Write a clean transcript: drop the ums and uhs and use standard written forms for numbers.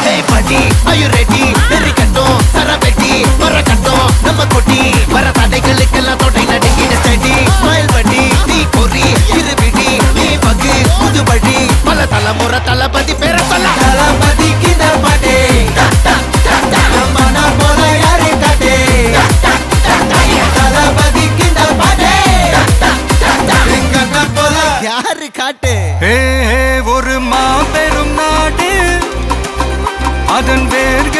Hey buddy, are you ready? Very கட்டும் சரபெட்டி வர கட்டும் நம்ம கொட்டி வர தடைகளுக்கெல்லாம் தொட்டை நடுங்கின ஸ்டடி ஸ்மைல் பண்ணி நீ பொறி இருவிடி நீ பகு புதுபடி பல தலைமுறை தளபதி பேர சொல்ல தளபதிக்கு இந்த பாட்டே மன போல யாரு காட்டே தளபதிக்கு இந்த பாட்டே எங்க போல யாரு காட்டு ஒரு மாபெரும் நாடு அதன் வேர்கள்